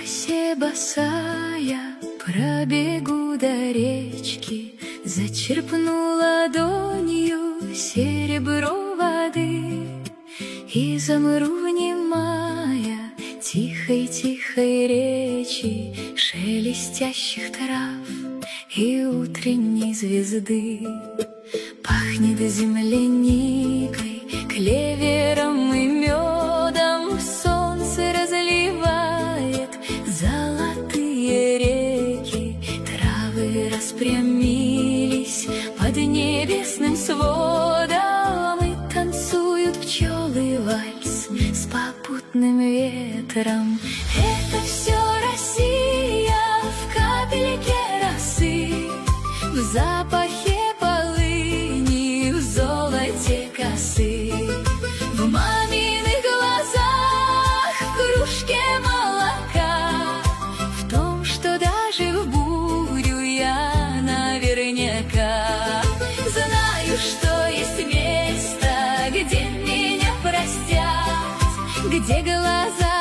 росе босая пробегу до речки, зачерпну ладонью серебро воды и замру, внимая тихой-тихой речи, шелестящих трав и утренней звезды. Пахнет земляникой, клевером и медом, солнце разливает золотые реки, травы распрямились под небесным сводом, и танцуют пчелы вальс с попутным ветром. Это все Россия в капельке росы, в запахе полыни, в золоте косы, в маминых глазах, в кружке молока, в том, что даже в бурю я наверняка знаю, что есть место, где меня простят, где глаза